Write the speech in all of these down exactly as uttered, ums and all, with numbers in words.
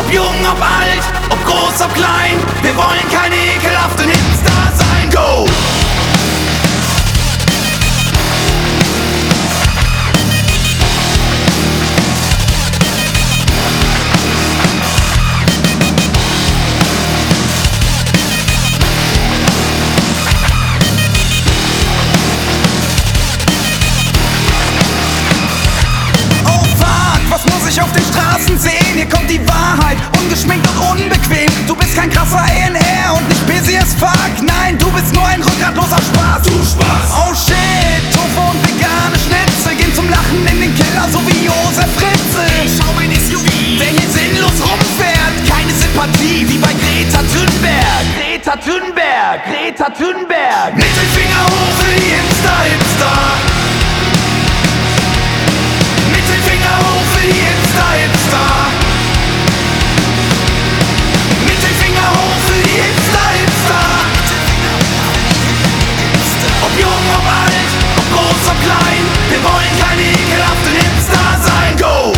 Ob jung, ob alt, ob groß, ob klein, wir wollen keine ekelhaften Hipster sein. Go! Auf den Straßen sehen, hier kommt die Wahrheit, ungeschminkt und unbequem. Du bist kein krasser A N R und nicht busy as fuck. Nein, du bist nur ein rückgratloser Spaß. Du Spaß. Oh shit, Tofu und vegane Schnitzel gehen zum Lachen in den Keller, so wie Josef Fritzl. Schau mein S U V. Wer hier sinnlos rumfährt, keine Sympathie, wie bei Greta Thunberg. Greta Thunberg, Greta Thunberg. Mittelfinger hoch für die Hipster, Hipster. Mittelfinger hoch für die Hipster, Hipster. Mittelfinger hoch für die Hipster, Hipster. Ob jung, ob alt, ob groß, ob klein, wir wollen keine ekelhaften Hipster sein. Go!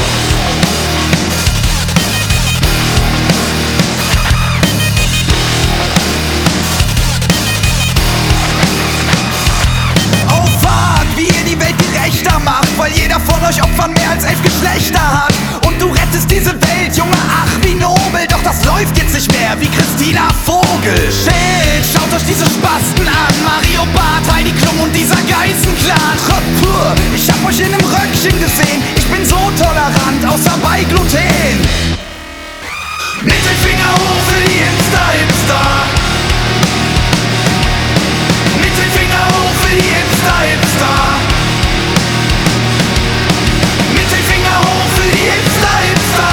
Oh fuck, wie ihr die Welt gerechter macht, weil jeder von euch Opfern mehr als elf Geschlechter hat. Und du rettest diese Welt, Junge, ach wie nobel. Doch das läuft jetzt nicht mehr wie Christina Vogel. Shit, schaut euch diese Spasten an. Mario Barth, Heidi Klum und dieser Geißenclan. Puh, ich hab euch in einem Röckchen gesehen. Ich bin so tolerant, außer bei Gluten. Mittelfinger hoch für die Hipster, Hipster. Mittelfinger hoch für die Hipster, Hipster. Mittelfinger hoch für die Hipster, Hipster.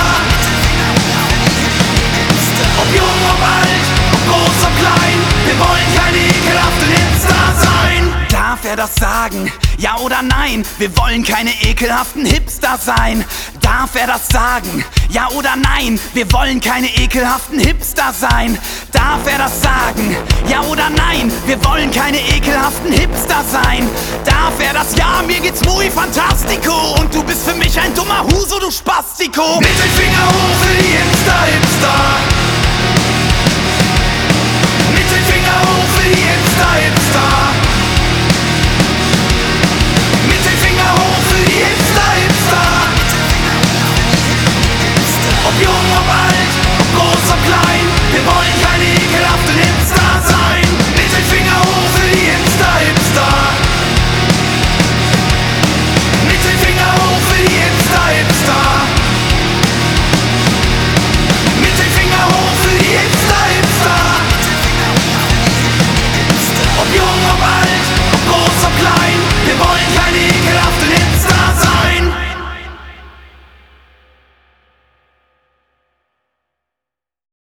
Ob jung, ob alt, ob groß, ob klein, wir wollen keine ekelhaften Hipster sein. Darf er das sagen? Ja oder nein? Wir wollen keine ekelhaften Hipster sein. Darf er das sagen? Ja oder nein? Wir wollen keine ekelhaften Hipster sein. Darf er das sagen? Ja oder nein? Wir wollen keine ekelhaften Hipster sein. Darf er das? Ja, mir geht's muy fantastico. Und du bist für mich ein dummer Huso, du Spastiko. Mittelfinger hoch für die Hipster, Hipster.